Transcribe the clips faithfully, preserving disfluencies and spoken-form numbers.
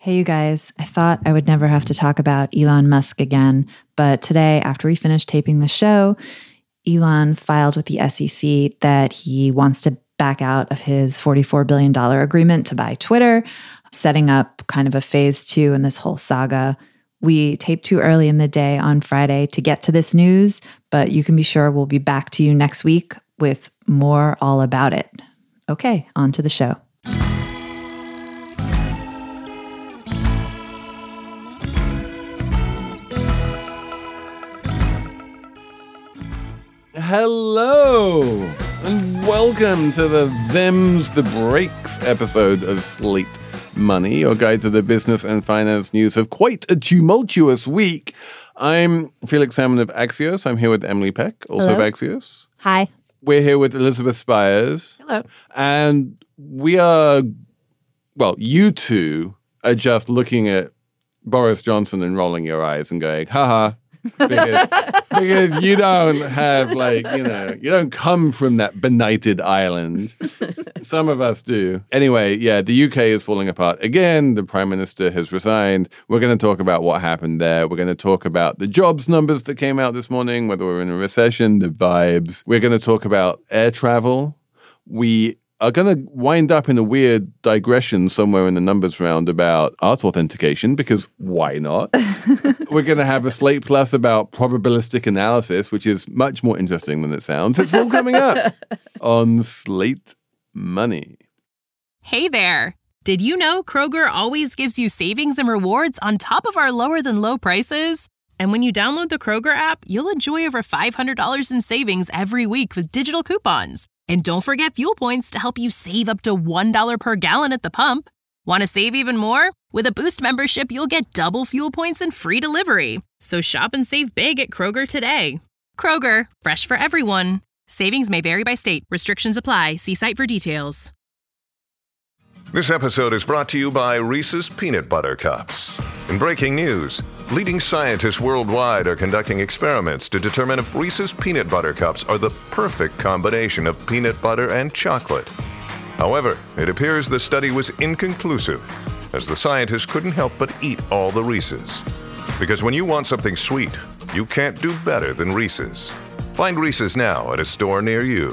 Hey, you guys, I thought I would never have to talk about Elon Musk again, but today, after we finished taping the show, Elon filed with the S E C that he wants to back out of his forty-four billion dollars agreement to buy Twitter, setting up kind of a phase two in this whole saga. We taped too early in the day on Friday to get to this news, but you can be sure we'll be back to you next week with more all about it. Okay, on to the show. Hello, and welcome to the Them's the Breaks episode of Slate Money, your guide to the business and finance news of quite a tumultuous week. I'm Felix Salmon of Axios. I'm here with Emily Peck, also Hello. of Axios. Hi. We're here with Elizabeth Spires. Hello. And we are, well, you two are just looking at Boris Johnson and rolling your eyes and going, haha. because, because you don't have, like, you know, you don't come from that benighted island. Some of us do. Anyway, yeah, the U K is falling apart again. The Prime Minister has resigned. We're going to talk about what happened there. We're going to talk about the jobs numbers that came out this morning, whether we're in a recession, the vibes. We're going to talk about air travel. We are going to wind up in a weird digression somewhere in the numbers round about art authentication, because why not? We're going to have a Slate Plus about probabilistic analysis, which is much more interesting than it sounds. It's all coming up on Slate Money. Hey there. Did you know Kroger always gives you savings and rewards on top of our lower than low prices? And when you download the Kroger app, you'll enjoy over five hundred dollars in savings every week with digital coupons. And don't forget fuel points to help you save up to one dollar per gallon at the pump. Want to save even more? With a Boost membership, you'll get double fuel points and free delivery. So shop and save big at Kroger today. Kroger, fresh for everyone. Savings may vary by state. Restrictions apply. See site for details. This episode is brought to you by Reese's Peanut Butter Cups. In breaking news, leading scientists worldwide are conducting experiments to determine if Reese's Peanut Butter Cups are the perfect combination of peanut butter and chocolate. However, it appears the study was inconclusive, as the scientists couldn't help but eat all the Reese's. Because when you want something sweet, you can't do better than Reese's. Find Reese's now at a store near you.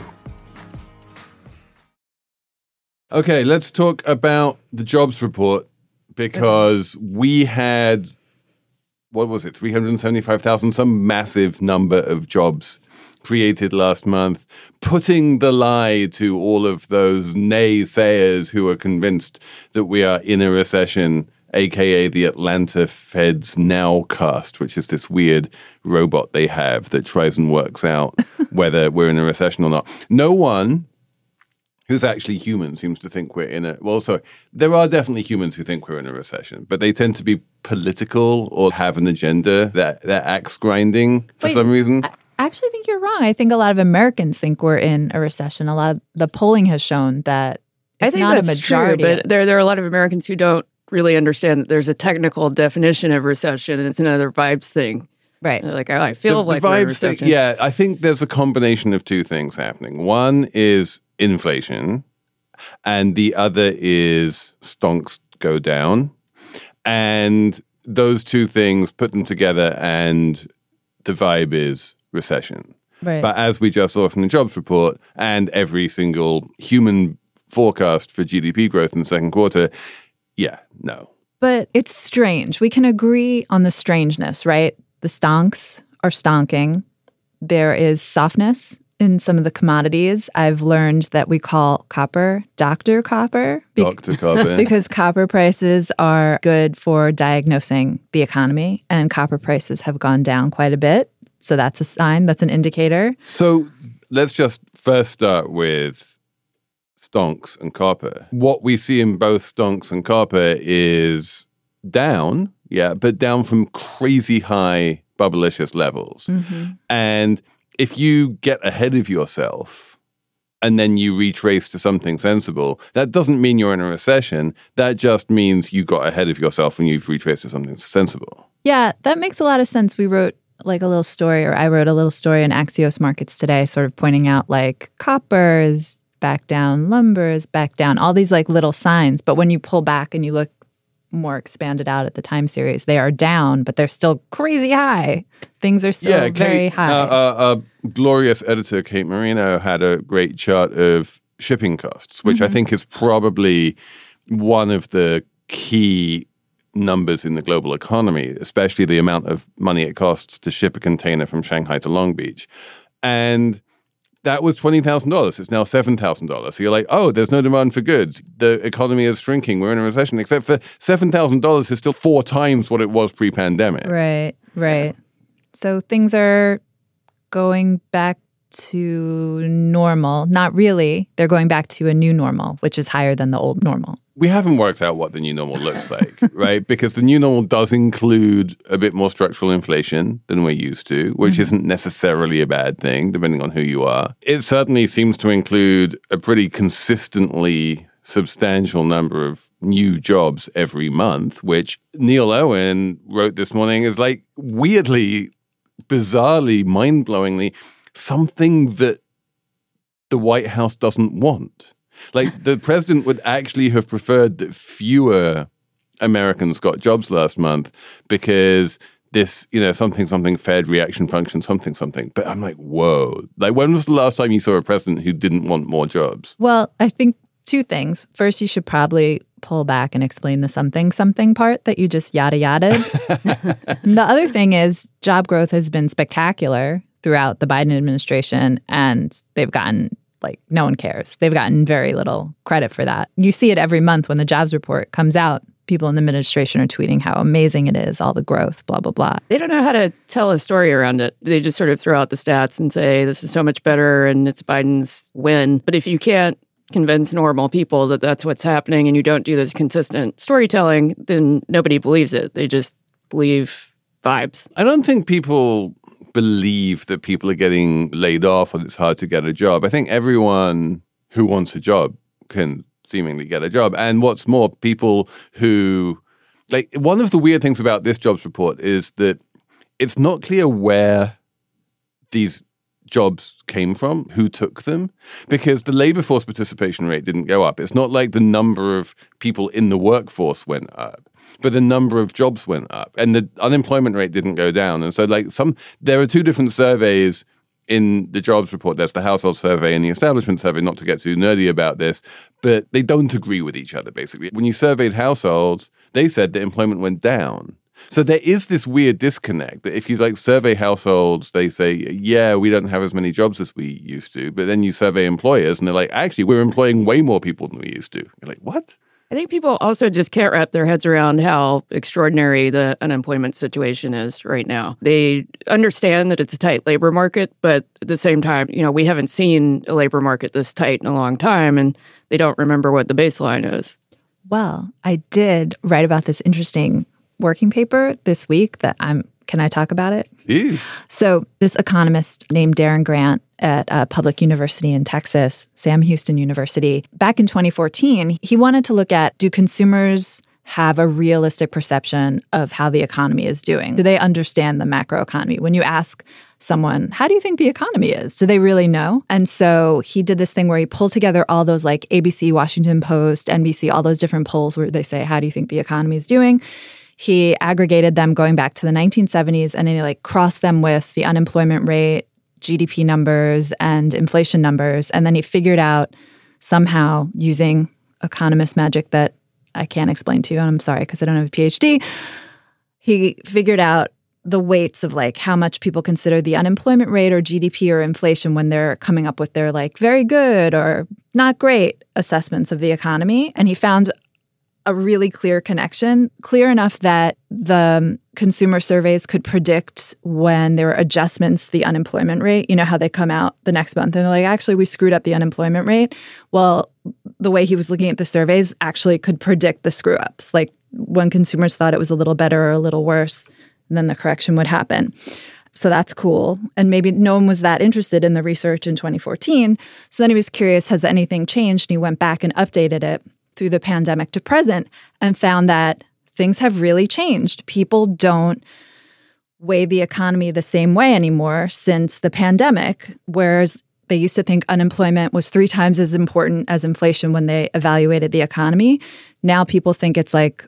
Okay, let's talk about the jobs report, because we had, what was it, three hundred seventy-five thousand, some massive number of jobs created last month, putting the lie to all of those naysayers who are convinced that we are in a recession, aka the Atlanta Fed's Nowcast, which is this weird robot they have that tries and works out whether we're in a recession or not. No one who's actually human seems to think we're in a, well, sorry, there are definitely humans who think we're in a recession, but they tend to be political or have an agenda that they're axe grinding for Wait, some reason. I actually think you're wrong. I think a lot of Americans think we're in a recession. A lot of the polling has shown that it's I think not that's a majority. true, but there, there are a lot of Americans who don't really understand that there's a technical definition of recession, and it's another vibes thing. Right. They're like, oh, I feel the, like the we're in a vibes thing, recession. yeah, I think there's a combination of two things happening. One is inflation, and the other is stonks go down. And those two things, put them together, and the vibe is recession. Right. But as we just saw from the jobs report and every single human forecast for G D P growth in the second quarter, yeah, no. But it's strange. We can agree on the strangeness, right? The stonks are stonking. There is softness in some of the commodities. I've learned that we call copper Doctor Copper. be- Doctor Copper. Because copper prices are good for diagnosing the economy, and copper prices have gone down quite a bit. So that's a sign, that's an indicator. So let's just first start with stonks and copper. What we see in both stonks and copper is down, yeah, but down from crazy high bubblicious levels. Mm-hmm. And if you get ahead of yourself and then you retrace to something sensible, that doesn't mean you're in a recession. That just means you got ahead of yourself and you've retraced to something sensible. Yeah, that makes a lot of sense. We wrote like a little story, or I wrote a little story in Axios Markets today, sort of pointing out like copper is back down, lumber is back down, all these like little signs. But when you pull back and you look more expanded out at the time series. They are down, but they're still crazy high. Things are still yeah, very Kate, high. Uh, uh, uh, glorious editor Kate Marino had a great chart of shipping costs, which mm-hmm. I think is probably one of the key numbers in the global economy, especially the amount of money it costs to ship a container from Shanghai to Long Beach. And that was twenty thousand dollars. It's now seven thousand dollars. So you're like, oh, there's no demand for goods. The economy is shrinking. We're in a recession, except for seven thousand dollars is still four times what it was pre-pandemic. Right, right. Yeah. So things are going back to normal. Not really. They're going back to a new normal, which is higher than the old normal. We haven't worked out what the new normal looks like, right? Because the new normal does include a bit more structural inflation than we're used to, which mm-hmm. isn't necessarily a bad thing, depending on who you are. It certainly seems to include a pretty consistently substantial number of new jobs every month, which Neil Owen wrote this morning is like weirdly, bizarrely, mind-blowingly something that the White House doesn't want. Like, the president would actually have preferred that fewer Americans got jobs last month because this, you know, something, something Fed reaction function, something, something. But I'm like, whoa. Like, when was the last time you saw a president who didn't want more jobs? Well, I think two things. First, you should probably pull back and explain the something, something part that you just yada yada. The other thing is job growth has been spectacular throughout the Biden administration, and they've gotten like no one cares. They've gotten very little credit for that. You see it every month when the jobs report comes out. People in the administration are tweeting how amazing it is, all the growth, blah, blah, blah. They don't know how to tell a story around it. They just sort of throw out the stats and say, this is so much better and it's Biden's win. But if you can't convince normal people that that's what's happening and you don't do this consistent storytelling, then nobody believes it. They just believe vibes. I don't think people believe that people are getting laid off or it's hard to get a job. I think everyone who wants a job can seemingly get a job. And what's more, people who, like, one of the weird things about this jobs report is that it's not clear where these jobs came from, who took them, because the labor force participation rate didn't go up. It's not like the number of people in the workforce went up, but the number of jobs went up and the unemployment rate didn't go down. And so like some, there are two different surveys in the jobs report. There's the household survey and the establishment survey, not to get too nerdy about this, but they don't agree with each other, basically. When you surveyed households, they said that employment went down. So there is this weird disconnect that if you like survey households, they say, yeah, we don't have as many jobs as we used to. But then you survey employers and they're like, actually, we're employing way more people than we used to. You're like, what? I think people also just can't wrap their heads around how extraordinary the unemployment situation is right now. They understand that it's a tight labor market, but at the same time, you know, we haven't seen a labor market this tight in a long time, and they don't remember what the baseline is. Well, I did write about this interesting working paper this week that I'm, can I talk about it? Yeah. So this economist named Darren Grant at a public university in Texas, Sam Houston University, back in twenty fourteen, he wanted to look at, do consumers have a realistic perception of how the economy is doing? Do they understand the macroeconomy? When you ask someone, how do you think the economy is? Do they really know? And so he did this thing where he pulled together all those like A B C, Washington Post, N B C, all those different polls where they say, how do you think the economy is doing? He aggregated them going back to the nineteen seventies and he like crossed them with the unemployment rate, G D P numbers, and inflation numbers. And then he figured out somehow using economist magic that I can't explain to you, and I'm sorry because I don't have a P H D, he figured out the weights of like how much people consider the unemployment rate or G D P or inflation when they're coming up with their like very good or not great assessments of the economy. And he found a really clear connection, clear enough that the consumer surveys could predict when there were adjustments to the unemployment rate. You know how they come out the next month and they're like, actually, we screwed up the unemployment rate. Well, the way he was looking at the surveys actually could predict the screw-ups. Like when consumers thought it was a little better or a little worse, then the correction would happen. So that's cool. And maybe no one was that interested in the research in twenty fourteen. So then he was curious, has anything changed? And he went back and updated it through the pandemic to present and found that things have really changed. People don't weigh the economy the same way anymore since the pandemic, whereas they used to think unemployment was three times as important as inflation when they evaluated the economy. Now people think it's like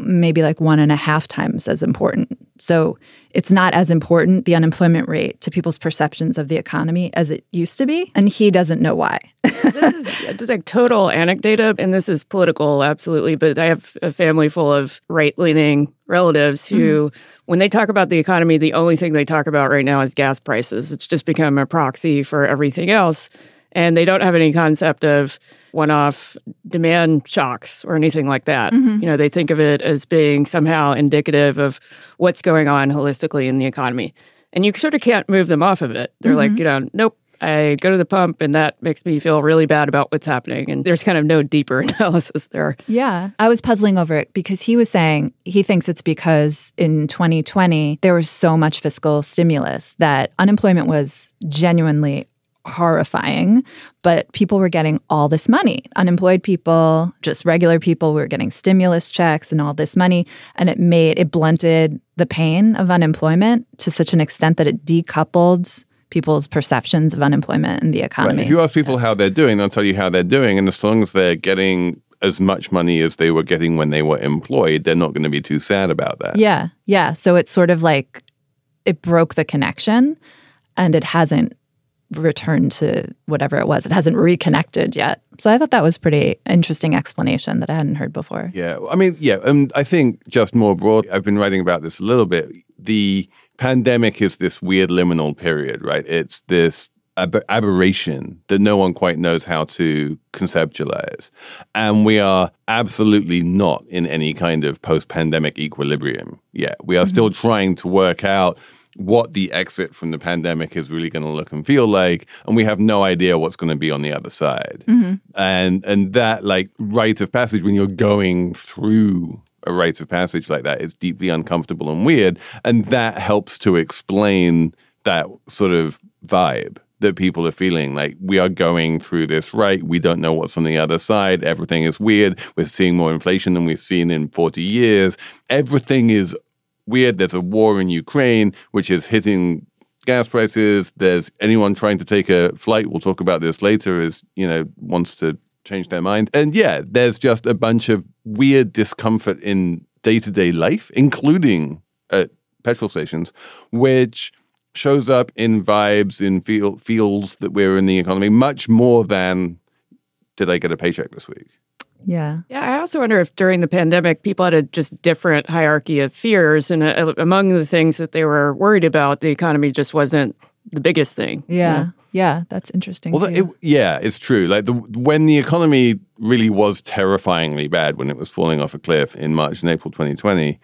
maybe like one and a half times as important. So it's not as important, the unemployment rate, to people's perceptions of the economy as it used to be. And he doesn't know why. This is it's like total anecdote, and this is political, absolutely. But I have a family full of right-leaning relatives who, mm-hmm. when they talk about the economy, the only thing they talk about right now is gas prices. It's just become a proxy for everything else. And they don't have any concept of one-off demand shocks or anything like that. Mm-hmm. You know, they think of it as being somehow indicative of what's going on holistically in the economy. And you sort of can't move them off of it. They're mm-hmm. like, you know, nope, I go to the pump and that makes me feel really bad about what's happening. And there's kind of no deeper analysis there. Yeah. I was puzzling over it because he was saying he thinks it's because in twenty twenty, there was so much fiscal stimulus that unemployment was genuinely horrifying, but people were getting all this money. Unemployed people, just regular people were getting stimulus checks and all this money. And it made, it blunted the pain of unemployment to such an extent that it decoupled people's perceptions of unemployment in the economy. Right. If you ask people how they're doing, they'll tell you how they're doing. And as long as they're getting as much money as they were getting when they were employed, they're not going to be too sad about that. Yeah. Yeah. So it's sort of like it broke the connection and it hasn't returned to whatever it was. It hasn't reconnected yet. So I thought that was pretty interesting explanation that I hadn't heard before. Yeah. I mean, yeah. And I think just more broad, I've been writing about this a little bit. The pandemic is this weird liminal period, right? It's this ab- aberration that no one quite knows how to conceptualize. And we are absolutely not in any kind of post-pandemic equilibrium yet. We are mm-hmm. still trying to work out what the exit from the pandemic is really going to look and feel like, and we have no idea what's going to be on the other side. Mm-hmm. And and that like rite of passage, when you're going through a rite of passage like that, it's deeply uncomfortable and weird, and that helps to explain that sort of vibe that people are feeling. Like, we are going through this rite, we don't know what's on the other side, everything is weird, we're seeing more inflation than we've seen in forty years, everything is weird. There's a war in Ukraine, which is hitting gas prices. There's anyone trying to take a flight, we'll talk about this later, is, you know, wants to change their mind. And yeah, there's just a bunch of weird discomfort in day-to-day life, including at petrol stations, which shows up in vibes, in feel, feels that we're in the economy, much more than, did I get a paycheck this week? Yeah. Yeah, I also wonder if during the pandemic, people had a just different hierarchy of fears. And uh, among the things that they were worried about, the economy just wasn't the biggest thing. Yeah. Yeah, yeah, that's interesting. Well, it, yeah, it's true. Like the, when the economy really was terrifyingly bad, when it was falling off a cliff in March and April twenty twenty,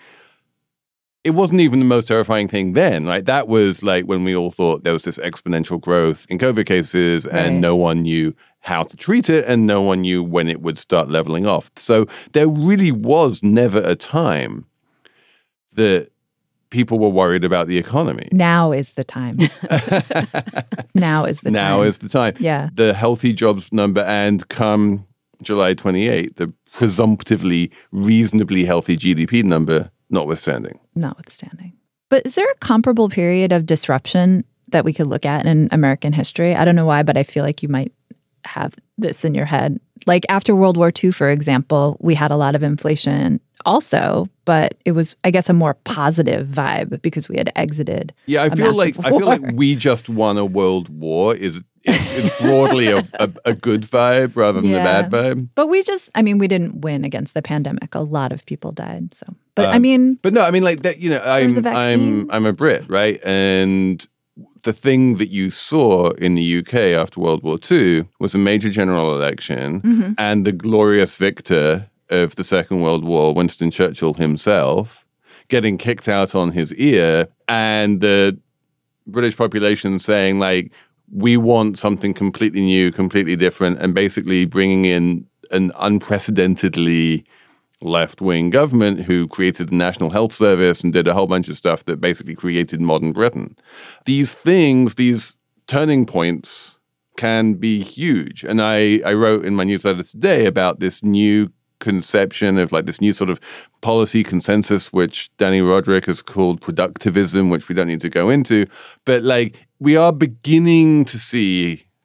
it wasn't even the most terrifying thing then. Like that was like when we all thought there was this exponential growth in COVID cases, right, and no one knew how to treat it, and no one knew when it would start leveling off. So there really was never a time that people were worried about the economy. Now is the time. Now is the time. Now is the time. Yeah. The healthy jobs number, and come July twenty-eighth, the presumptively reasonably healthy G D P number notwithstanding. Notwithstanding. But is there a comparable period of disruption that we could look at in American history? I don't know why, but I feel like you might have this in your head. Like after World War Two, for example, we had a lot of inflation also, but it was, I guess, a more positive vibe because we had exited. Yeah, I feel like war. I feel like we just won a world war is is broadly a, a, a good vibe rather than yeah. the bad vibe. But we just, I mean, we didn't win against the pandemic. A lot of people died. So, but um, I mean, but no, I mean, like that. You know, I'm I'm I'm a Brit, right? And the thing that you saw in the U K after World War Two was a major general election, mm-hmm. and the glorious victor of the Second World War, Winston Churchill himself, getting kicked out on his ear, and the British population saying, like, we want something completely new, completely different, and basically bringing in an unprecedentedly left-wing government who created the National Health Service and did a whole bunch of stuff that basically created modern Britain. These things, these turning points can be huge. And I, I wrote in my newsletter today about this new conception of like this new sort of policy consensus, which Danny Roderick has called productivism, which we don't need to go into. But like we are beginning to see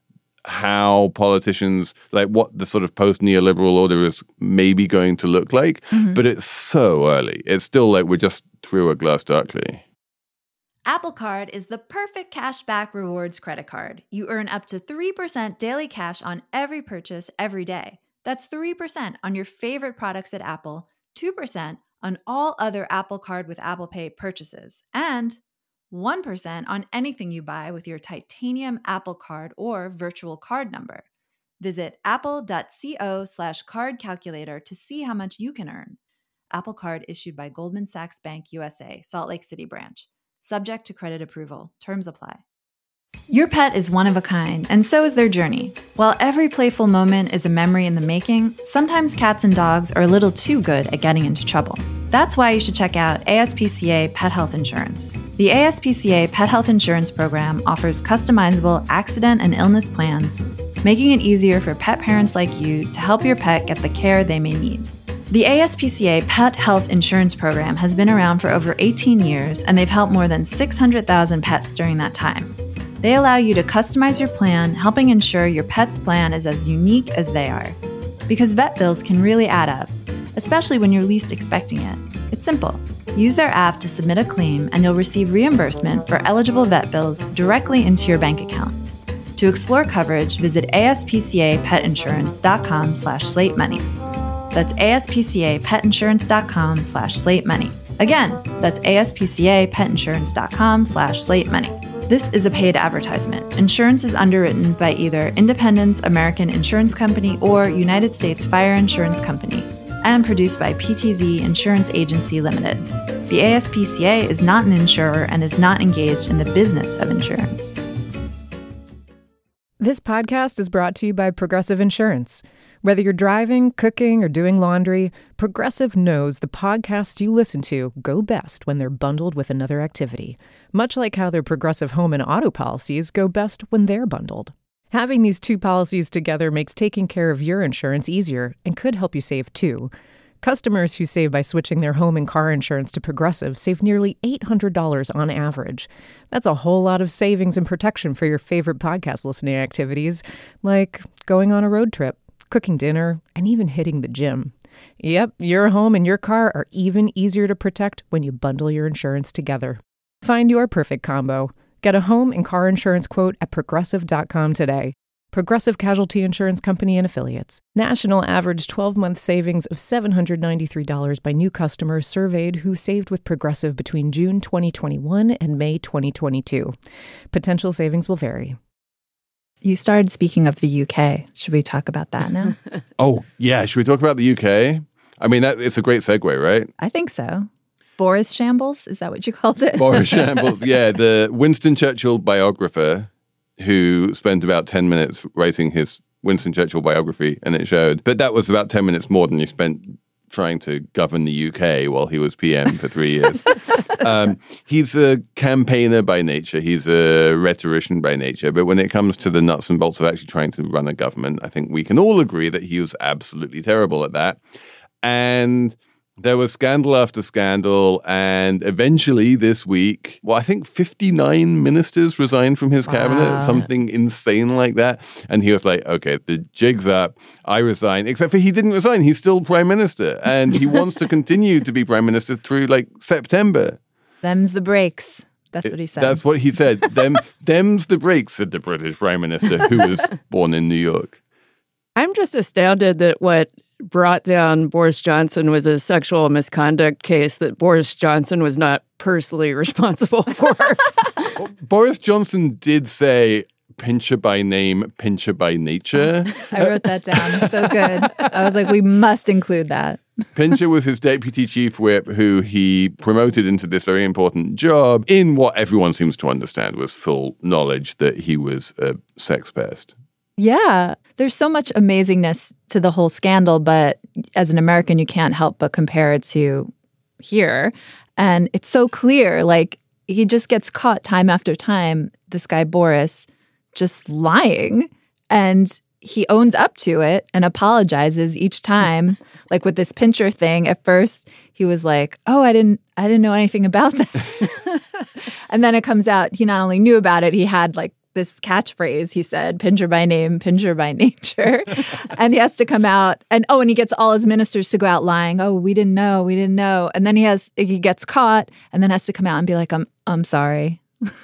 how politicians, like what the sort of post-neoliberal order is maybe going to look like. Mm-hmm. But it's so early. It's still like we're just through a glass darkly. Apple Card is the perfect cashback rewards credit card. You earn up to three percent daily cash on every purchase every day. That's three percent on your favorite products at Apple, two percent on all other Apple Card with Apple Pay purchases, and one percent on anything you buy with your titanium Apple Card or virtual card number. Visit apple.co slash card calculator to see how much you can earn. Apple Card issued by Goldman Sachs Bank U S A, Salt Lake City branch. Subject to credit approval. Terms apply. Your pet is one of a kind, and so is their journey. While every playful moment is a memory in the making, sometimes cats and dogs are a little too good at getting into trouble. That's why you should check out A S P C A Pet Health Insurance. The A S P C A Pet Health Insurance Program offers customizable accident and illness plans, making it easier for pet parents like you to help your pet get the care they may need. The A S P C A Pet Health Insurance Program has been around for over eighteen years, and they've helped more than six hundred thousand pets during that time. They allow you to customize your plan, helping ensure your pet's plan is as unique as they are. Because vet bills can really add up, especially when you're least expecting it. It's simple. Use their app to submit a claim, and you'll receive reimbursement for eligible vet bills directly into your bank account. To explore coverage, visit aspcapetinsurance.com slash slate money. That's aspcapetinsurance.com slash slate money. Again, that's aspcapetinsurance.com slash slate money. This is a paid advertisement. Insurance is underwritten by either Independence American Insurance Company or United States Fire Insurance Company and produced by P T Z Insurance Agency Limited. The A S P C A is not an insurer and is not engaged in the business of insurance. This podcast is brought to you by Progressive Insurance. Whether you're driving, cooking, or doing laundry, Progressive knows the podcasts you listen to go best when they're bundled with another activity, much like how their Progressive home and auto policies go best when they're bundled. Having these two policies together makes taking care of your insurance easier and could help you save too. Customers who save by switching their home and car insurance to Progressive save nearly eight hundred dollars on average. That's a whole lot of savings and protection for your favorite podcast listening activities, like going on a road trip, cooking dinner, and even hitting the gym. Yep, your home and your car are even easier to protect when you bundle your insurance together. Find your perfect combo. Get a home and car insurance quote at progressive dot com today. Progressive Casualty Insurance Company and Affiliates. National average twelve-month savings of seven hundred ninety-three dollars by new customers surveyed who saved with Progressive between June twenty twenty-one and May twenty twenty-two. Potential savings will vary. You started speaking of the U K. Should we talk about that now? Oh, yeah. Should we talk about the U K? I mean, that, it's a great segue, right? I think so. Boris Shambles? Is that what you called it? Boris Shambles, yeah. The Winston Churchill biographer who spent about ten minutes writing his Winston Churchill biography, and it showed. But that was about ten minutes more than he spent trying to govern the U K while he was P M for three years. um, he's a campaigner by nature. He's a rhetorician by nature. But when it comes to the nuts and bolts of actually trying to run a government, I think we can all agree that he was absolutely terrible at that. And there was scandal after scandal, and eventually this week, well, I think fifty-nine ministers resigned from his wow. cabinet, something insane like that. And he was like, okay, the jig's up, I resign. Except for he didn't resign, he's still prime minister. And he wants to continue to be prime minister through like September. Them's the breaks. That's what he said. That's what he said. Them, them's the breaks, said the British prime minister who was born in New York. I'm just astounded that what brought down Boris Johnson was a sexual misconduct case that Boris Johnson was not personally responsible for. Well, Boris Johnson did say, pincher by name, pincher by nature. I wrote that down. So good. I was like, we must include that. Pincher was his deputy chief whip, who he promoted into this very important job in what everyone seems to understand was full knowledge that he was a sex pest. Yeah. There's so much amazingness to the whole scandal, but as an American, you can't help but compare it to here. And it's so clear, like, he just gets caught time after time, this guy Boris, just lying. And he owns up to it and apologizes each time. Like with this Pincher thing, at first he was like, oh, I didn't I didn't know anything about that. And then it comes out he not only knew about it, he had like this catchphrase. He said, Pincher by name, Pincher by nature. And he has to come out and, oh, and he gets all his ministers to go out lying. Oh, we didn't know, we didn't know. And then he has, he gets caught and then has to come out and be like, I'm, I'm sorry.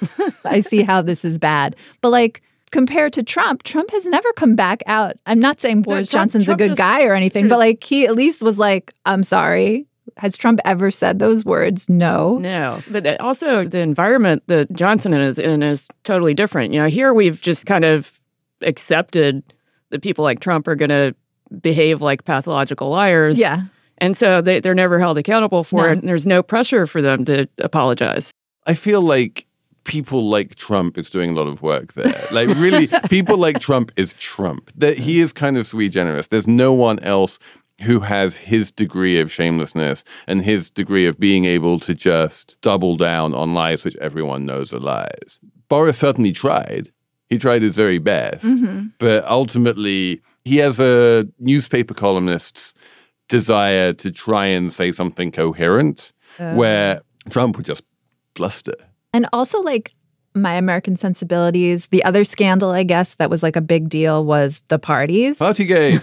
I see how this is bad. But like, compared to Trump, Trump has never come back out. I'm not saying Boris Trump, Johnson's Trump a good just, guy or anything, sort of, but like he at least was like, I'm sorry. Has Trump ever said those words? No. No. But also the environment that Johnson is in is totally different. You know, here we've just kind of accepted that people like Trump are going to behave like pathological liars. Yeah. And so they, they're never held accountable for No. it. And there's no pressure for them to apologize. I feel like people like Trump is doing a lot of work there. Like really, people like Trump is Trump. That he is kind of sui generis. There's no one else who has his degree of shamelessness and his degree of being able to just double down on lies which everyone knows are lies. Boris certainly tried. He tried his very best. Mm-hmm. But ultimately, he has a newspaper columnist's desire to try and say something coherent, uh. where Trump would just bluster. And also, like, My American Sensibilities, the other scandal, I guess, that was like a big deal was the parties. Partygate.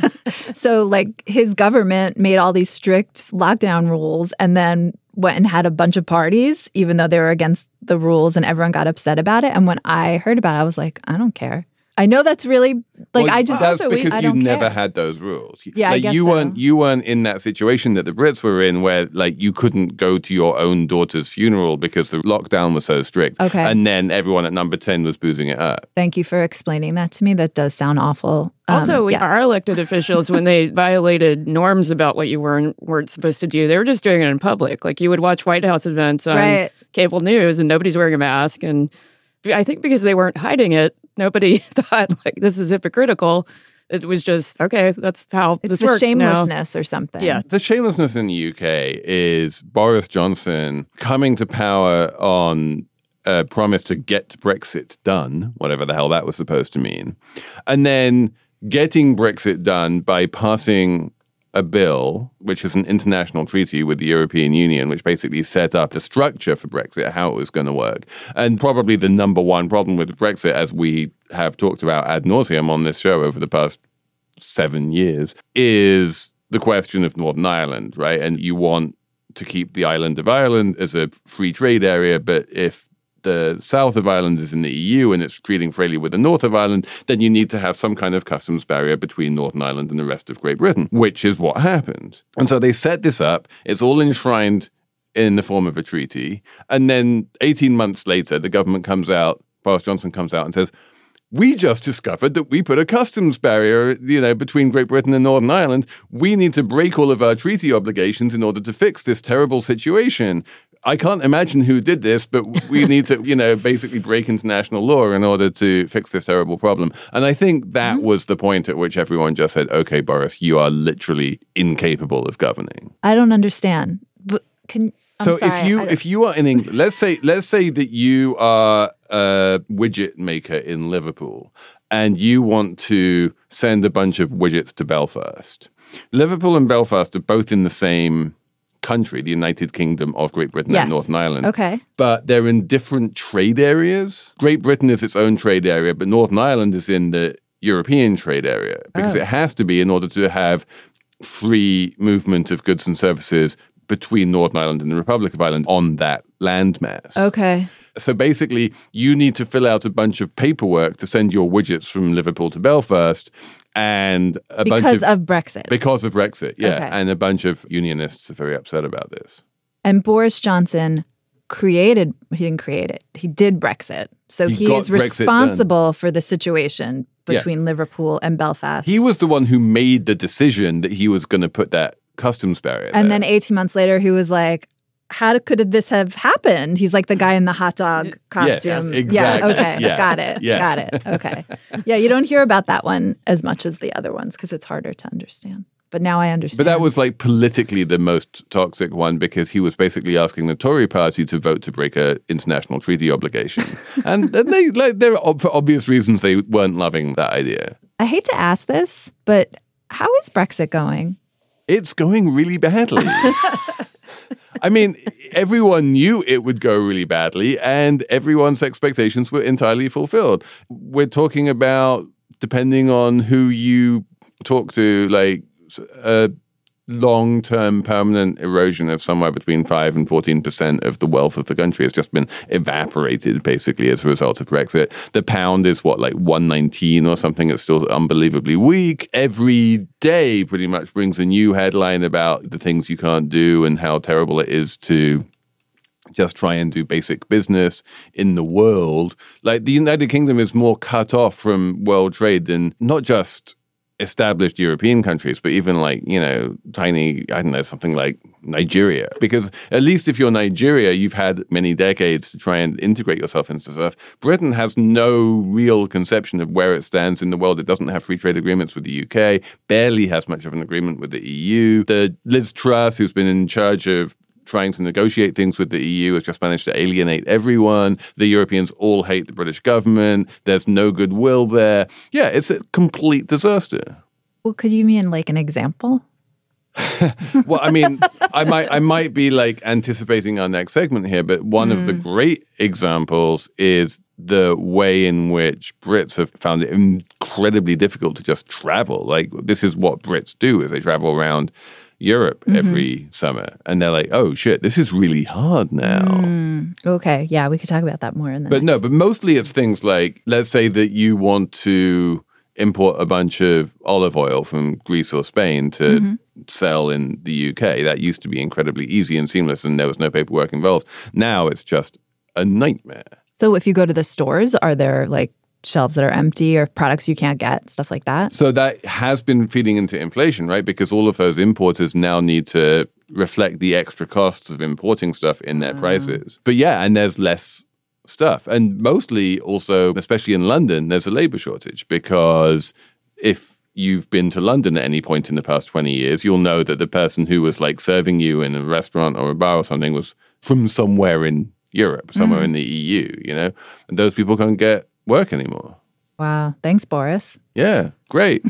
So, like, his government made all these strict lockdown rules and then went and had a bunch of parties, even though they were against the rules, and everyone got upset about it. And when I heard about it, I was like, I don't care. I know that's really like well, I just that's also, because I you don't never care. had those rules. Yeah, like I guess you so. weren't you weren't in that situation that the Brits were in, where like you couldn't go to your own daughter's funeral because the lockdown was so strict. Okay, and then everyone at number ten was boozing it up. Thank you for explaining that to me. That does sound awful. Um, Also, yeah. our elected officials, when they violated norms about what you weren't weren't supposed to do, they were just doing it in public. Like you would watch White House events on Right. cable news, and nobody's wearing a mask. And I think because they weren't hiding it, nobody thought like this is hypocritical. It was just okay. That's how It's this the works shamelessness or something. Yeah. The shamelessness in the U K is Boris Johnson coming to power on a promise to get Brexit done, whatever the hell that was supposed to mean, and then getting Brexit done by passing a bill, which is an international treaty with the European Union, which basically set up the structure for Brexit, how it was going to work. And probably the number one problem with Brexit, as we have talked about ad nauseum on this show over the past seven years, is the question of Northern Ireland, right? And you want to keep the island of Ireland as a free trade area, but if the south of Ireland is in the E U and it's trading freely with the north of Ireland, then you need to have some kind of customs barrier between Northern Ireland and the rest of Great Britain, which is what happened. And so they set this up. It's all enshrined in the form of a treaty. And then eighteen months later, the government comes out, Boris Johnson comes out and says, we just discovered that we put a customs barrier, you know, between Great Britain and Northern Ireland. We need to break all of our treaty obligations in order to fix this terrible situation. I can't imagine who did this, but we need to, you know, basically break international law in order to fix this terrible problem. And I think that mm-hmm. was the point at which everyone just said, okay, Boris, you are literally incapable of governing. I don't understand. But can I'm so sorry, if you if you are in England, let's say let's say that you are a widget maker in Liverpool and you want to send a bunch of widgets to Belfast. Liverpool and Belfast are both in the same country, the United Kingdom of Great Britain yes. and Northern Ireland. Okay. But they're in different trade areas. Great Britain is its own trade area, but Northern Ireland is in the European trade area because oh. it has to be in order to have free movement of goods and services between Northern Ireland and the Republic of Ireland on that landmass. Okay. So basically, you need to fill out a bunch of paperwork to send your widgets from Liverpool to Belfast, and a because bunch of of Brexit. because of Brexit, yeah, Okay. and a bunch of unionists are very upset about this. And Boris Johnson created, he didn't create it, he did Brexit. So He he, got is Brexit responsible for the situation Yeah. between Liverpool and Belfast. He was the one who made the decision that he was going to put that customs barrier and there. then eighteen months later, he was like, how could this have happened? He's like the guy in the hot dog costume. Yes, exactly. Yeah, okay. Yeah. Got it. Yeah. Got it. Okay. Yeah, you don't hear about that one as much as the other ones because it's harder to understand. But now I understand. But that was like politically the most toxic one because he was basically asking the Tory party to vote to break a international treaty obligation. and, and they, like, they're, for obvious reasons, they weren't loving that idea. I hate to ask this, but how is Brexit going? It's going really badly. I mean, everyone knew it would go really badly, and everyone's expectations were entirely fulfilled. We're talking about, depending on who you talk to, like a long-term permanent erosion of somewhere between five and fourteen percent of the wealth of the country has just been evaporated, basically, as a result of Brexit. The pound is, what, like one nineteen or something? It's still unbelievably weak. Every day pretty much brings a new headline about the things you can't do and how terrible it is to just try and do basic business in the world. Like, the United Kingdom is more cut off from world trade than not just established European countries, but even like, you know, tiny, I don't know, something like Nigeria. Because at least if you're Nigeria, you've had many decades to try and integrate yourself into stuff. Britain has no real conception of where it stands in the world. It doesn't have free trade agreements with the U K, barely has much of an agreement with the E U. The Liz Truss, who's been in charge of trying to negotiate things with the E U, has just managed to alienate everyone. The Europeans all hate the British government. There's no goodwill there. Yeah, it's a complete disaster. Well, could you mean like an example? Well, I mean, I might I might be like anticipating our next segment here, but one mm. of the great examples is the way in which Brits have found it incredibly difficult to just travel. Like, this is what Brits do, is they travel around Europe mm-hmm. every summer, and they're like, oh shit, this is really hard now. Mm, okay, yeah, we could talk about that more in the But next. no, but mostly it's things like, let's say that you want to import a bunch of olive oil from Greece or Spain to mm-hmm. sell in the U K. That used to be incredibly easy and seamless, and there was no paperwork involved. Now it's just a nightmare. So if you go to the stores, are there like shelves that are empty or products you can't get, stuff like that? So that has been feeding into inflation, right? Because all of those importers now need to reflect the extra costs of importing stuff in their uh. prices. But yeah, and there's less stuff. And mostly also, especially in London, there's a labor shortage, because if you've been to London at any point in the past twenty years, you'll know that the person who was like serving you in a restaurant or a bar or something was from somewhere in Europe, somewhere mm. in the E U, you know? And those people can't get work anymore. Wow. Thanks, Boris. Yeah, great.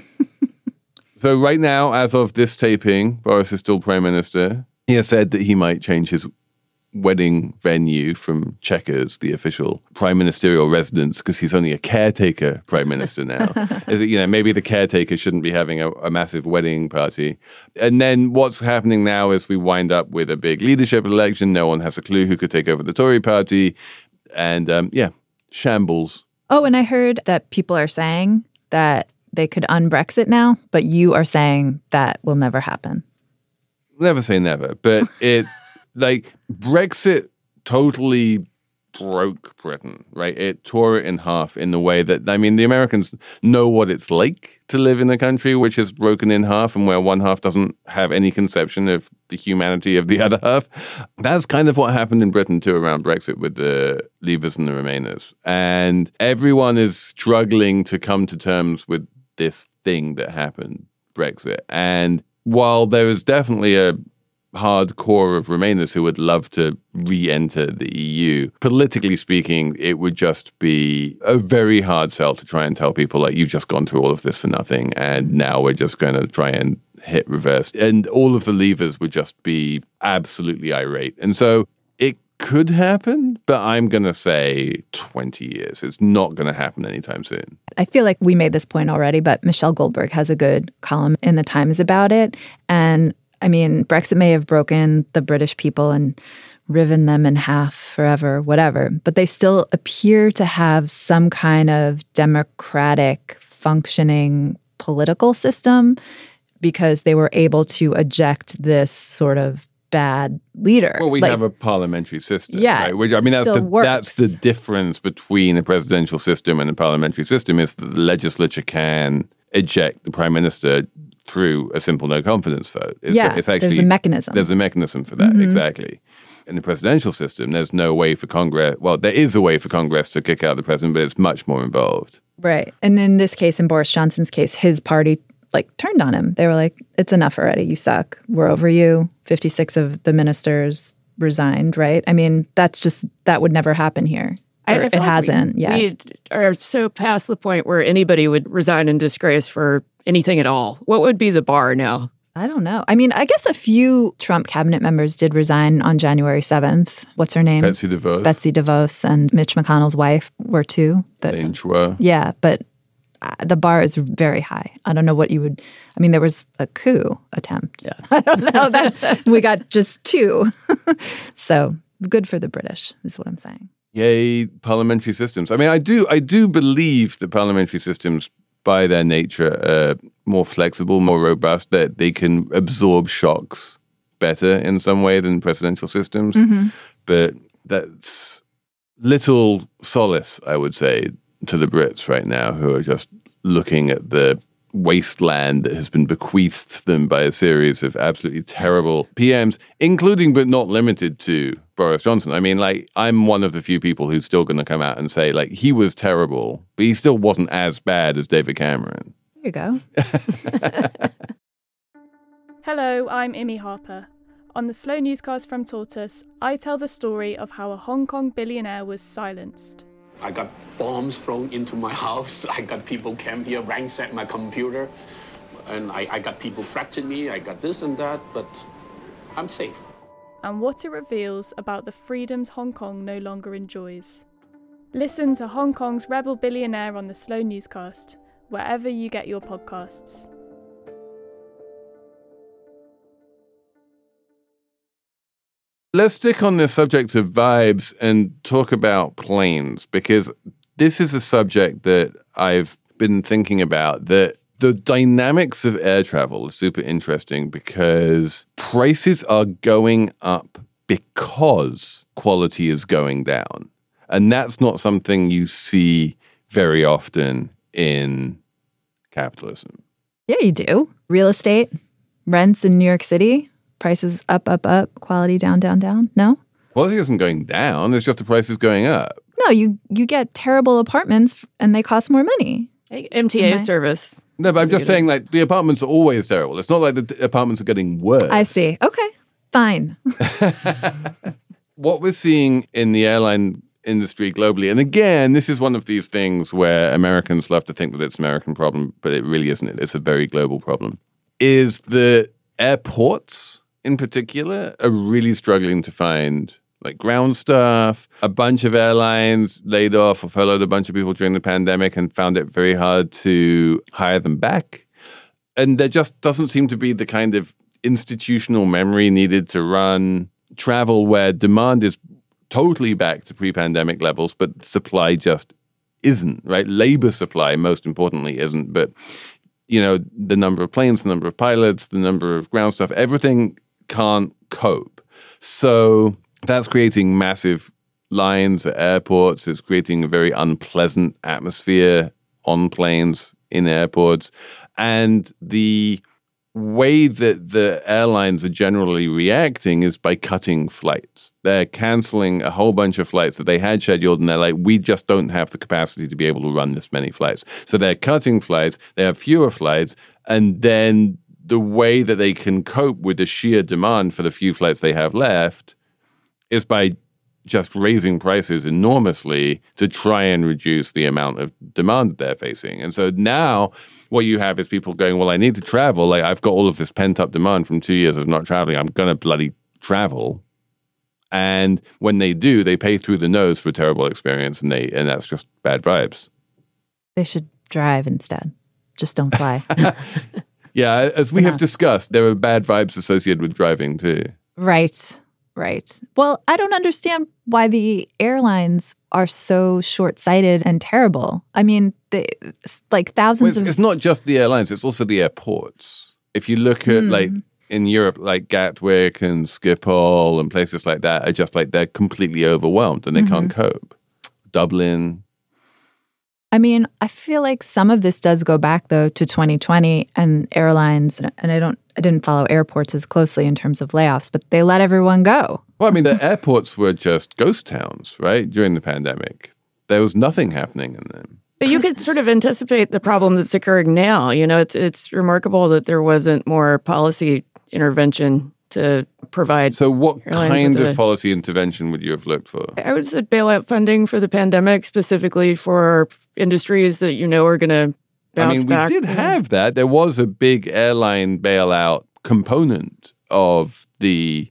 So right now, as of this taping, Boris is still Prime Minister. He has said that he might change his wedding venue from Chequers, the official prime ministerial residence, because he's only a caretaker prime minister now. Is it, you know, maybe the caretaker shouldn't be having a, a massive wedding party. And then what's happening now is we wind up with a big leadership election. No one has a clue who could take over the Tory party. And um, yeah, shambles. Oh, and I heard that people are saying that they could un-Brexit now, but you are saying that will never happen. Never say never, but it, like, Brexit totally broke Britain, right? It tore it in half in the way that, I mean, the Americans know what it's like to live in a country which is broken in half and where one half doesn't have any conception of the humanity of the other half. That's kind of what happened in Britain too around Brexit with the Leavers and the Remainers. And everyone is struggling to come to terms with this thing that happened, Brexit. And while there is definitely a hardcore of Remainers who would love to re-enter the E U, politically speaking, it would just be a very hard sell to try and tell people, like, you've just gone through all of this for nothing, and now we're just going to try and hit reverse. And all of the Leavers would just be absolutely irate. And so it could happen, but I'm going to say twenty years. It's not going to happen anytime soon. I feel like we made this point already, but Michelle Goldberg has a good column in the Times about it. And I mean, Brexit may have broken the British people and riven them in half forever, whatever, but they still appear to have some kind of democratic functioning political system because they were able to eject this sort of bad leader. Well, we like, have a parliamentary system. Yeah, right? Which, I mean, that's the works. that's the difference between a presidential system and a parliamentary system, is that the legislature can eject the prime minister through a simple no confidence vote. It's, yeah, it's actually, there's a mechanism. There's a mechanism for that, mm-hmm. exactly. In the presidential system, there's no way for Congress, well, there is a way for Congress to kick out the president, but it's much more involved. Right. And in this case, in Boris Johnson's case, his party like turned on him. They were like, it's enough already. You suck. We're over you. fifty-six of the ministers resigned, right? I mean, that's just, that would never happen here. I, it I hasn't like we, yet. We are so past the point where anybody would resign in disgrace for anything at all. What would be the bar now? I don't know. I mean, I guess a few Trump cabinet members did resign on January seventh. What's her name? Betsy DeVos. Betsy DeVos and Mitch McConnell's wife were too. The, Lane Chua. Yeah, but uh, the bar is very high. I don't know what you would... I mean, there was a coup attempt. Yeah. I don't know. That, we got just two. So good for the British is what I'm saying. Yay, parliamentary systems. I mean, I do, I do believe that parliamentary systems, by their nature, are more flexible, more robust, that they can absorb shocks better in some way than presidential systems. Mm-hmm. But that's little solace, I would say, to the Brits right now, who are just looking at the wasteland that has been bequeathed to them by a series of absolutely terrible P Ms, including but not limited to Boris Johnson. I mean, like, I'm one of the few people who's still going to come out and say, like, he was terrible, but he still wasn't as bad as David Cameron. There you go. Hello, I'm Imi Harper. On the Slow Newscast from Tortoise, I tell the story of how a Hong Kong billionaire was silenced. I got bombs thrown into my house. I got people came here, ransacked my computer. And I, I got people threatening me. I got this and that, but I'm safe. And what it reveals about the freedoms Hong Kong no longer enjoys. Listen to Hong Kong's rebel billionaire on the Slow Newscast, wherever you get your podcasts. Let's stick on this subject of vibes and talk about planes, because this is a subject that I've been thinking about, that the dynamics of air travel is super interesting because prices are going up because quality is going down. And that's not something you see very often in capitalism. Yeah, you do. Real estate, rents in New York City, prices up, up, up, quality down, down, down. No? Quality isn't going down. It's just the price is going up. No, you, you get terrible apartments and they cost more money. M T A service. No, but I'm just saying, like, the apartments are always terrible. It's not like the d- apartments are getting worse. I see. Okay, fine. What we're seeing in the airline industry globally, and again, this is one of these things where Americans love to think that it's an American problem, but it really isn't. It's a very global problem, is that airports in particular are really struggling to find like ground staff. A bunch of airlines laid off or furloughed a bunch of people during the pandemic and found it very hard to hire them back. And there just doesn't seem to be the kind of institutional memory needed to run travel where demand is totally back to pre-pandemic levels, but supply just isn't, right? Labor supply, most importantly, isn't. But, you know, the number of planes, the number of pilots, the number of ground staff, everything can't cope. So that's creating massive lines at airports. It's creating a very unpleasant atmosphere on planes in airports. And the way that the airlines are generally reacting is by cutting flights. They're canceling a whole bunch of flights that they had scheduled, and they're like, we just don't have the capacity to be able to run this many flights. So they're cutting flights, they have fewer flights, and then the way that they can cope with the sheer demand for the few flights they have left is by just raising prices enormously to try and reduce the amount of demand that they're facing. And so now what you have is people going, well, I need to travel. Like, I've got all of this pent-up demand from two years of not traveling. I'm going to bloody travel. And when they do, they pay through the nose for a terrible experience, and they and that's just bad vibes. They should drive instead. Just don't fly. Yeah, as we have discussed, there are bad vibes associated with driving too. Right. Right. Well, I don't understand why the airlines are so short-sighted and terrible. I mean, they, like thousands well, it's, of... It's not just the airlines, it's also the airports. If you look at, mm. like, in Europe, like Gatwick and Schiphol and places like that are just like, they're completely overwhelmed and they mm-hmm. can't cope. Dublin... I mean, I feel like some of this does go back, though, to twenty twenty and airlines. And I don't, I didn't follow airports as closely in terms of layoffs, but they let everyone go. Well, I mean, the airports were just ghost towns, right? During the pandemic, there was nothing happening in them. But you could sort of anticipate the problem that's occurring now. You know, it's it's remarkable that there wasn't more policy intervention to provide. So what kind of a, policy intervention would you have looked for? I would say bailout funding for the pandemic, specifically for industries that you know are going to bounce back. I mean, we back. did have that. There was a big airline bailout component of the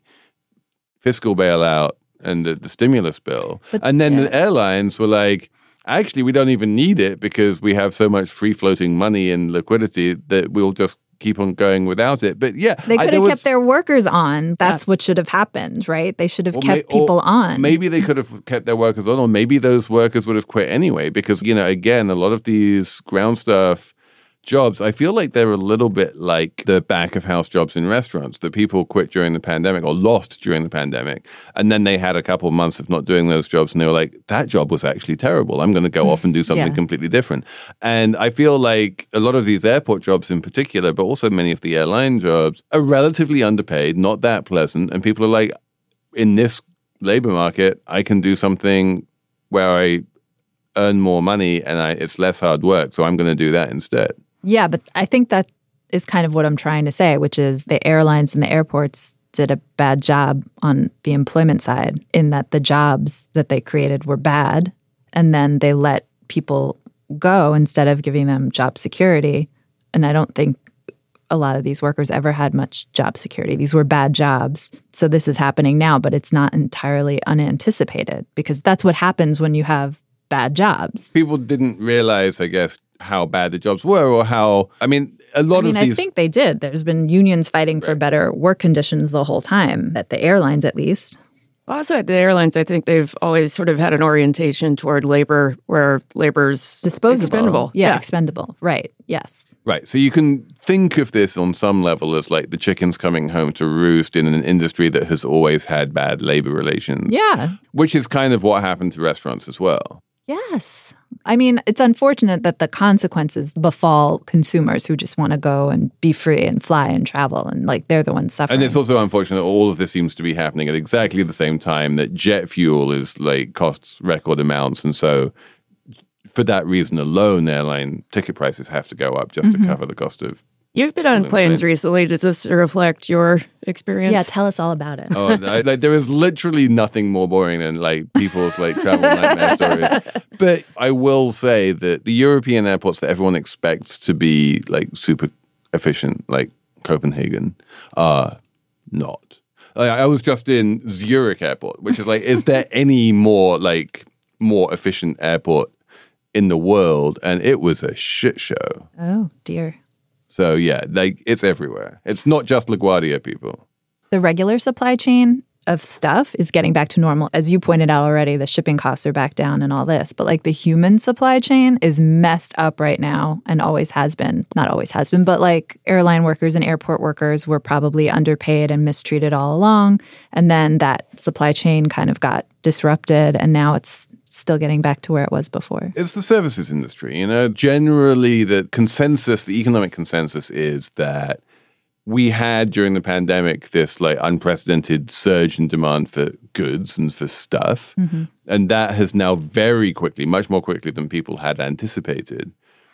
fiscal bailout and the, the stimulus bill. But, and then yeah. the airlines were like, actually, we don't even need it because we have so much free-floating money and liquidity that we'll just keep on going without it. But yeah, they could I, have was, kept their workers on. That's yeah. what should have happened, right? They should have kept may, people on. Maybe they could have kept their workers on, or maybe those workers would have quit anyway. Because, you know, again, a lot of these ground staff jobs, I feel like they're a little bit like the back of house jobs in restaurants that people quit during the pandemic or lost during the pandemic. And then they had a couple of months of not doing those jobs and they were like, that job was actually terrible. I'm going to go off and do something yeah. completely different. And I feel like a lot of these airport jobs in particular, but also many of the airline jobs are relatively underpaid, not that pleasant. And people are like, in this labor market, I can do something where I earn more money and I, it's less hard work. So I'm going to do that instead. Yeah, but I think that is kind of what I'm trying to say, which is the airlines and the airports did a bad job on the employment side in that the jobs that they created were bad, and then they let people go instead of giving them job security. And I don't think a lot of these workers ever had much job security. These were bad jobs. So this is happening now, but it's not entirely unanticipated because that's what happens when you have bad jobs. People didn't realize, I guess, how bad the jobs were or how, I mean, a lot I mean, of these... I think they did. There's been unions fighting right. for better work conditions the whole time, at the airlines at least. Also at the airlines, I think they've always sort of had an orientation toward labor where labor's disposable. Expendable. Yeah, yeah, expendable. Right, yes. Right. So you can think of this on some level as like the chickens coming home to roost in an industry that has always had bad labor relations. Yeah. Which is kind of what happened to restaurants as well. Yes. I mean, it's unfortunate that the consequences befall consumers who just want to go and be free and fly and travel, and like they're the ones suffering. And it's also unfortunate all of this seems to be happening at exactly the same time that jet fuel is like costs record amounts, and so for that reason alone, airline ticket prices have to go up just mm-hmm. to cover the cost of. You've been on planes recently. Does this reflect your experience? Yeah, tell us all about it. Oh, I, like there is literally nothing more boring than like people's like travel nightmare stories. But I will say that the European airports that everyone expects to be like super efficient, like Copenhagen, are not. Like, I was just in Zurich Airport, which is like, is there any more like more efficient airport in the world? And it was a shit show. Oh dear. So, yeah, like it's everywhere. It's not just LaGuardia, people. The regular supply chain of stuff is getting back to normal. As you pointed out already, the shipping costs are back down and all this. But like the human supply chain is messed up right now and always has been. Not always has been, but like airline workers and airport workers were probably underpaid and mistreated all along. And then that supply chain kind of got disrupted and now it's still getting back to where it was before. It's the services industry. You know, generally the consensus, the economic consensus is that we had during the pandemic this like unprecedented surge in demand for goods and for stuff. Mm-hmm. And that has now very quickly, much more quickly than people had anticipated,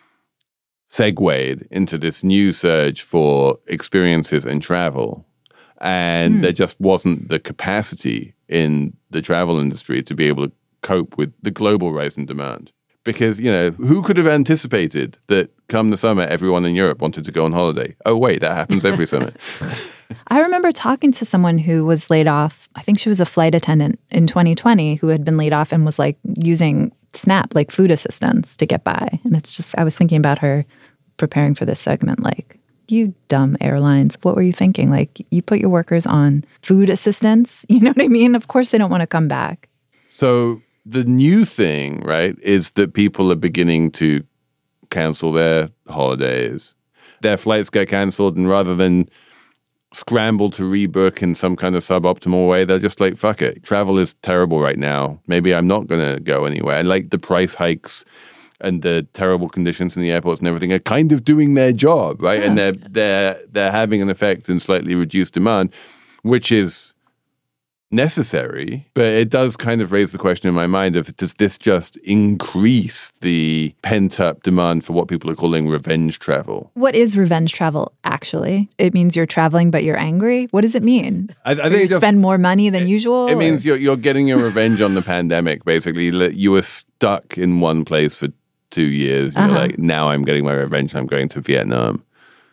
segued into this new surge for experiences and travel. And mm. there just wasn't the capacity in the travel industry to be able to cope with the global rise in demand. Because, you know, who could have anticipated that come the summer, everyone in Europe wanted to go on holiday? Oh, wait, that happens every summer. I remember talking to someone who was laid off. I think she was a flight attendant in twenty twenty who had been laid off and was like using SNAP, like food assistance to get by. And it's just, I was thinking about her preparing for this segment, like, you dumb airlines, what were you thinking? Like, you put your workers on food assistance, you know what I mean? Of course they don't want to come back. So the new thing, right, is that people are beginning to cancel their holidays. Their flights get canceled, and rather than scramble to rebook in some kind of suboptimal way, they're just like, fuck it. Travel is terrible right now. Maybe I'm not going to go anywhere. And like the price hikes and the terrible conditions in the airports and everything are kind of doing their job, right? Yeah. And they're, they're, they're having an effect in slightly reduced demand, which is necessary, but it does kind of raise the question in my mind of, does this just increase the pent-up demand for what people are calling revenge travel? What is revenge travel, actually? It means you're traveling, but you're angry? What does it mean? I, I think you it just, spend more money than it, usual? It or? means you're, you're getting your revenge on the pandemic, basically. You were stuck in one place for two years. You're uh-huh. like, now I'm getting my revenge. I'm going to Vietnam.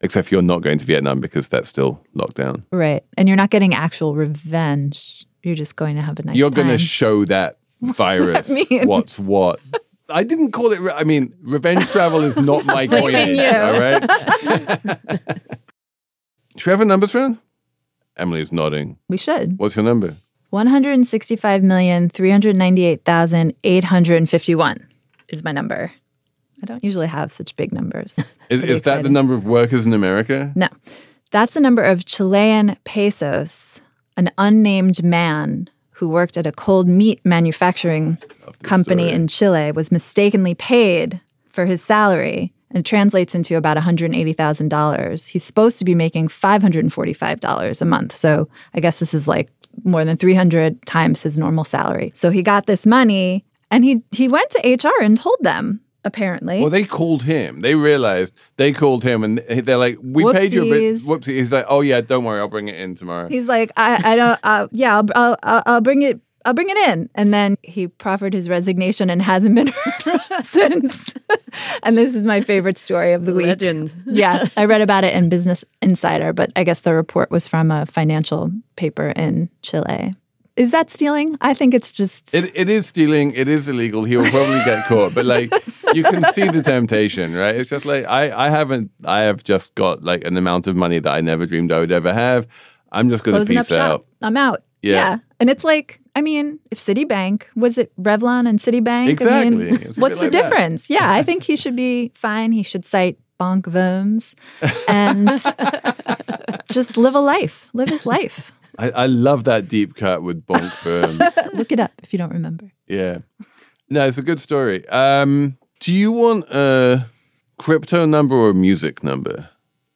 Except you're not going to Vietnam because that's still locked down. Right. And you're not getting actual revenge. You're just going to have a nice You're time. going to show that virus mean? what's what. I didn't call it, re- I mean, revenge travel is not my coinage, you. all right? Should we have a numbers round? Emily's nodding. We should. What's your number? one hundred sixty-five million, three hundred ninety-eight thousand, eight hundred fifty-one is my number. I don't usually have such big numbers. Is, Pretty is that the exciting. number of workers in America? No. That's the number of Chilean pesos, an unnamed man who worked at a cold meat manufacturing company story. in Chile was mistakenly paid for his salary. And it translates into about one hundred eighty thousand dollars. He's supposed to be making five hundred forty-five dollars a month. So I guess this is like more than three hundred times his normal salary. So he got this money and he he went to H R and told them, apparently. Well, they called him. They realized they called him and they're like, we paid you a bit. Whoopsies. Whoopsie. He's like, oh, yeah, don't worry. I'll bring it in tomorrow. He's like, I, I don't, uh, yeah, I'll, I'll, I'll I'll bring it, I'll bring it in. And then he proffered his resignation and hasn't been heard from since. And this is my favorite story of the week. Legend. Yeah, I read about it in Business Insider, but I guess the report was from a financial paper in Chile. Is that stealing? I think it's just... It, it is stealing. It is illegal. He will probably get caught. But like, you can see the temptation, right? It's just like, I, I haven't, I have just got like an amount of money that I never dreamed I would ever have. I'm just going to Closing up peace shop. out. I'm out. Yeah. Yeah. And it's like, I mean, if Citibank, was it Revlon and Citibank? Exactly. I mean, It's a what's bit the like that. difference? Yeah, I think he should be fine. He should cite Bonk Verms and just live a life, live his life. I, I love that deep cut with Bonk Firms. Look it up if you don't remember. Yeah. No, it's a good story. Um, do you want a crypto number or a music number?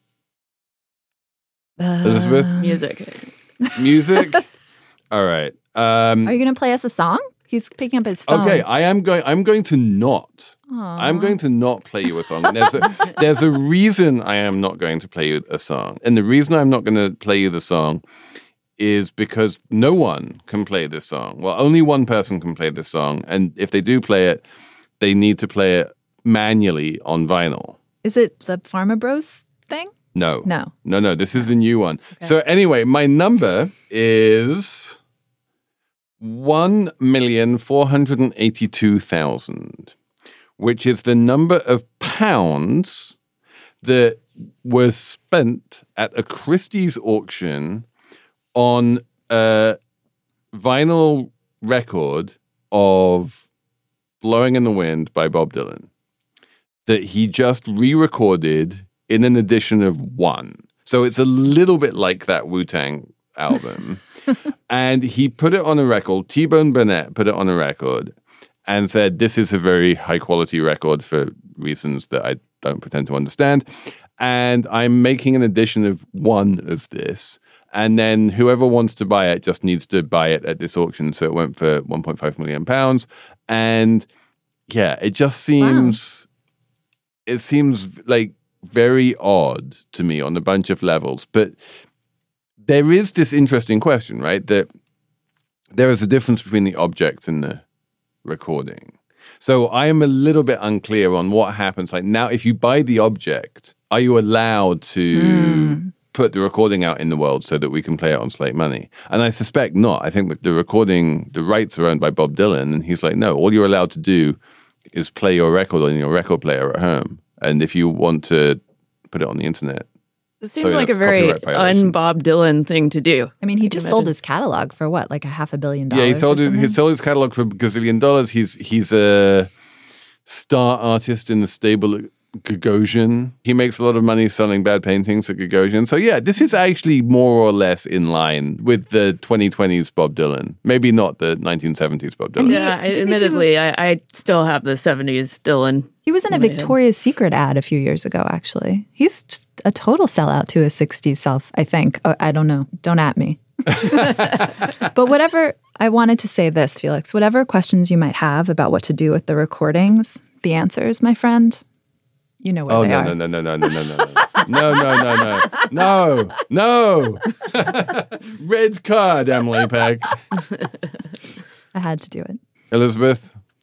Elizabeth? Music. Music? All right. Um, Are you going to play us a song? He's picking up his phone. okay, I am going I'm going to not. I'm going to not play you a song. And there's a there's a reason I am not going to play you a song. And the reason I'm not going to play you the song is because no one can play this song. Well, only one person can play this song. And if they do play it, they need to play it manually on vinyl. Is it the Pharma Bros thing? No. No. No, no. This is a new one. So anyway, my number is one million four hundred eighty-two thousand, which is the number of pounds that was spent at a Christie's auction on a vinyl record of Blowing in the Wind by Bob Dylan that he just re-recorded in an edition of one. So it's a little bit like that Wu-Tang album. And he put it on a record. T-Bone Burnett put it on a record and said, this is a very high-quality record for reasons that I don't pretend to understand. And I'm making an edition of one of this. And then whoever wants to buy it just needs to buy it at this auction. So it went for one point five million pounds. And yeah, it just seems, wow. it seems like very odd to me on a bunch of levels. But there is this interesting question, right? That there is a difference between the object and the recording. So I am a little bit unclear on what happens. Like now, if you buy the object, are you allowed to mm. put the recording out in the world so that we can play it on Slate Money? And I suspect not. I think that the recording, the rights are owned by Bob Dylan. And he's like, no, all you're allowed to do is play your record on your record player at home. And if you want to put it on the internet. It seems like a very un-Bob Dylan thing to do. I mean, he just sold his catalog for what, like a half a billion dollars? Yeah, he sold his, something? he sold his catalog for a gazillion dollars. He's he's a star artist in the stable at Gagosian. He makes a lot of money selling bad paintings at Gagosian. So yeah, this is actually more or less in line with the twenty twenties Bob Dylan. Maybe not the nineteen seventies Bob Dylan. Yeah, I, admittedly, do... I, I still have the seventies Dylan. He was in a Victoria's Secret ad a few years ago, actually. He's just a total sellout to his sixties self, I think. Oh, I don't know. Don't at me. But whatever, I wanted to say this, Felix. Whatever questions you might have about what to do with the recordings, the answers, my friend, you know where oh, they no, are. Oh, no, no, no, no, no, no, no. No, no, no, no. No, no. Red card, Emily Pegg. I had to do it. Elizabeth,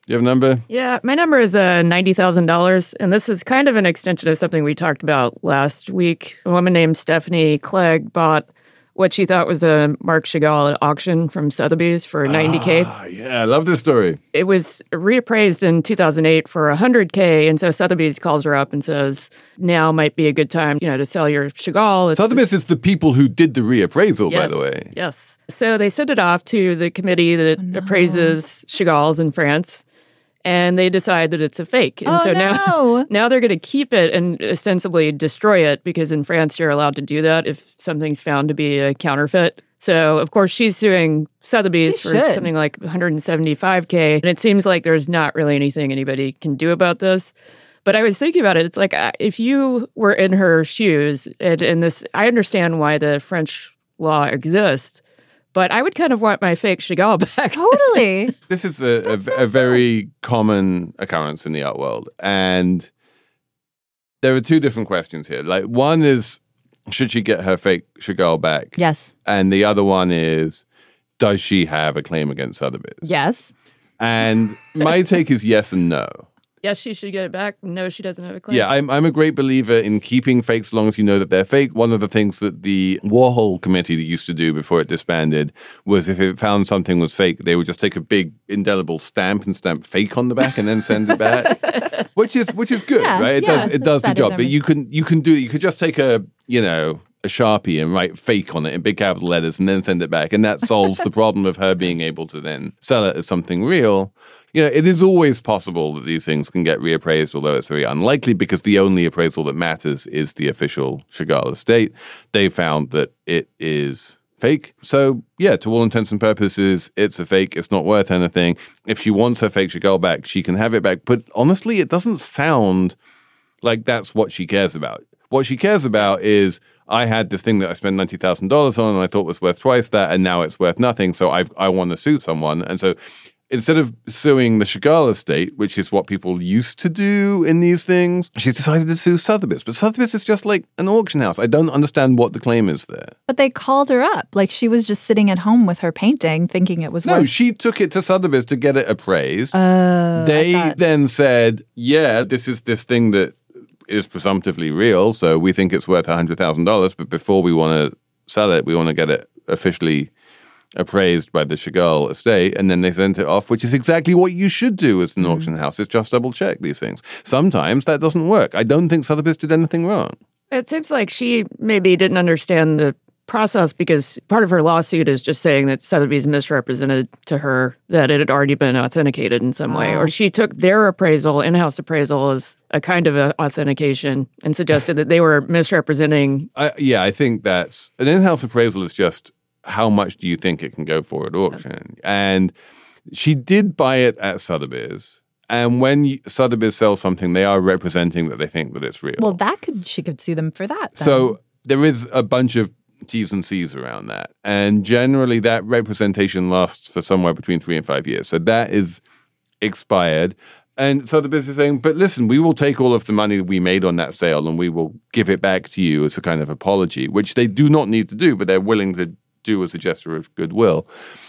You have a number? Yeah, my number is uh, ninety thousand dollars. And this is kind of an extension of something we talked about last week. A woman named Stephanie Clegg bought what she thought was a Marc Chagall at auction from Sotheby's for ninety K. Ah, yeah, I love this story. It was reappraised in two thousand eight for one hundred K. And so Sotheby's calls her up and says, now might be a good time, you know, to sell your Chagall. It's, Sotheby's is the people who did the reappraisal, yes, by the way. Yes. So they send it off to the committee that Oh, no. appraises Chagalls in France. And they decide that it's a fake. And Oh, so now, no. now they're going to keep it and ostensibly destroy it because in France you're allowed to do that if something's found to be a counterfeit. So, of course, she's suing Sotheby's She for should. something like one hundred seventy-five K. And it seems like there's not really anything anybody can do about this. But I was thinking about it. It's like uh, if you were in her shoes, and, and this, I understand why the French law exists. But I would kind of want my fake Chagall back. Totally. This is a, a, a very common occurrence in the art world. And there are two different questions here. Like, one is, should she get her fake Chagall back? Yes. And the other one is, does she have a claim against Sotheby's? Yes. And my take is yes and no. Yes, she should get it back. No, she doesn't have a claim. Yeah, I'm I'm a great believer in keeping fakes as long as you know that they're fake. One of the things that the Warhol committee that used to do before it disbanded was if it found something was fake, they would just take a big indelible stamp and stamp fake on the back and then send it back, which is which is good, Yeah, right? It yeah, does it that's does the better job. than But re- you can you can do you could just take a you know. a Sharpie and write fake on it in big capital letters and then send it back. And that solves the problem of her being able to then sell it as something real. You know, it is always possible that these things can get reappraised, although it's very unlikely because the only appraisal that matters is the official Chagall estate. They found that it is fake. So, yeah, to all intents and purposes, it's a fake. It's not worth anything. If she wants her fake Chagall back, she can have it back. But honestly, it doesn't sound like that's what she cares about. What she cares about is, I had this thing that I spent ninety thousand dollars on and I thought was worth twice that, and now it's worth nothing, so I've, I want to sue someone. And so instead of suing the Chagall estate, which is what people used to do in these things, she's decided to sue Sotheby's. But Sotheby's is just like an auction house. I don't understand what the claim is there. But they called her up. Like she was just sitting at home with her painting thinking it was No, worth... she took it to Sotheby's to get it appraised. Oh, I they thought- then said, yeah, this is this thing that is presumptively real, so we think it's worth one hundred thousand dollars, but before we want to sell it, we want to get it officially appraised by the Chagall estate, and then they sent it off, which is exactly what you should do as an mm. auction house, is just double check these things. Sometimes that doesn't work. I don't think Sotheby's did anything wrong. It seems like she maybe didn't understand the process because part of her lawsuit is just saying that Sotheby's misrepresented to her that it had already been authenticated in some way. Oh. Or she took their appraisal, in-house appraisal, as a kind of a authentication and suggested that they were misrepresenting. I, yeah, I think that's... An in-house appraisal is just how much do you think it can go for at auction. And she did buy it at Sotheby's. And when you, Sotheby's sells something, they are representing that they think that it's real. Well, that could she could sue them for that. Then. So there is a bunch of T's and C's around that. And generally that representation lasts for somewhere between three and five years. So that is expired. And so the business is saying, but listen, we will take all of the money that we made on that sale and we will give it back to you as a kind of apology, which they do not need to do, but they're willing to do as a gesture of goodwill.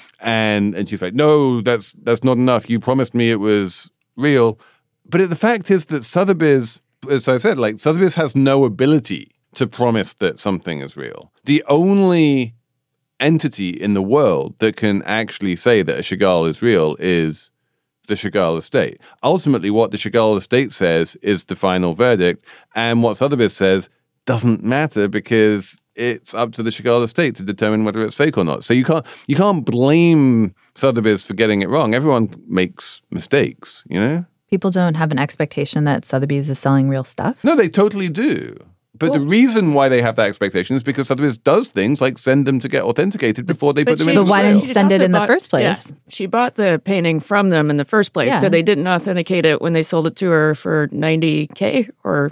And and she's like, no, that's that's not enough. You promised me it was real. But the fact is that Sotheby's, as I said, like Sotheby's has no ability to promise that something is real. The only entity in the world that can actually say that a Chagall is real is the Chagall estate. Ultimately, what the Chagall estate says is the final verdict, and what Sotheby's says doesn't matter because it's up to the Chagall estate to determine whether it's fake or not. So you can't you can't blame Sotheby's for getting it wrong. Everyone makes mistakes, you know? People don't have an expectation that Sotheby's is selling real stuff? No, they totally do. But Well, the reason why they have that expectation is because Sotheby's does things like send them to get authenticated before they put them she- into But why sale. didn't she send it also in the bought- first place? Yeah, she bought the painting from them in the first place, Yeah. so they didn't authenticate it when they sold it to her for ninety K or...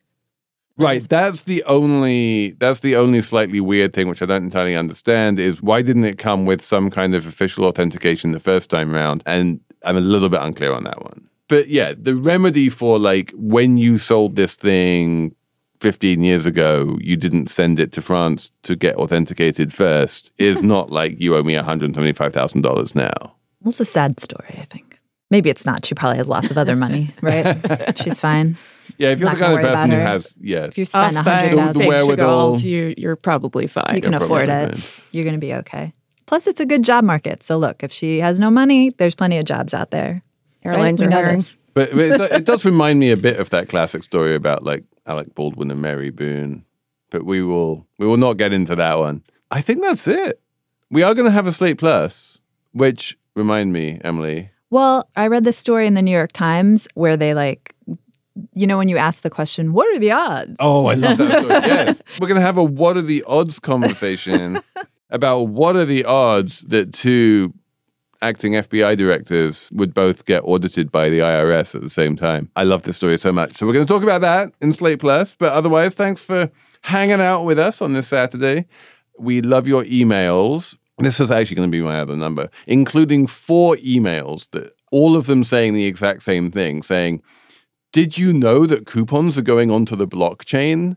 Right, that's the only that's the only slightly weird thing which I don't entirely understand is why didn't it come with some kind of official authentication the first time around? And I'm a little bit unclear on that one. But yeah, the remedy for like when you sold this thing fifteen years ago, you didn't send it to France to get authenticated first is not like you owe me one hundred twenty-five thousand dollars now. Well, it's a sad story, I think. Maybe it's not. She probably has lots of other money, right? She's fine. Yeah, if you're Not the kind of gonna worry person about who her. has, yeah. If you spend a Off by hundred The- the thousand, wherewithal. Chagall's, you, you're probably fine. you can You're afford probably it. fine. You're going to be okay. Plus, it's a good job market. So look, if she has no money, there's plenty of jobs out there. Airlines Right? We are know hiring. this. But, but it, do- it does remind me a bit of that classic story about like Alec Baldwin and Mary Boone. But we will we will not get into that one. I think that's it. We are going to have a Slate Plus, which remind me, Emily. Well, I read this story in the New York Times where they like, you know, when you ask the question, what are the odds? Oh, I love that story. Yes. We're going to have a what are the odds conversation about what are the odds that two acting F B I directors would both get audited by the I R S at the same time. I love this story so much. So we're going to talk about that in Slate Plus. But otherwise, thanks for hanging out with us on this Saturday. We love your emails. This was actually going to be my other number, including four emails that all of them saying the exact same thing, saying, did you know that coupons are going onto the blockchain?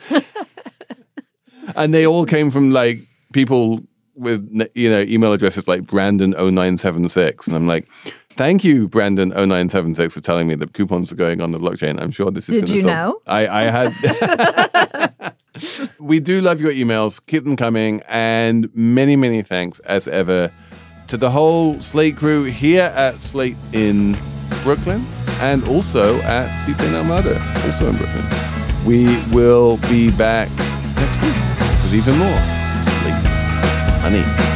And they all came from like people with, you know, email addresses like Brandon oh nine seven six. And I'm like, thank you, Brandon oh nine seven six, for telling me that coupons are going on the blockchain. I'm sure this is Did going to you solve- know? I, I had... We do love your emails. Keep them coming. And many, many thanks, as ever, to the whole Slate crew here at Slate in Brooklyn and also at Seaplane Armada, also in Brooklyn. We will be back next week with even more Slate Honey.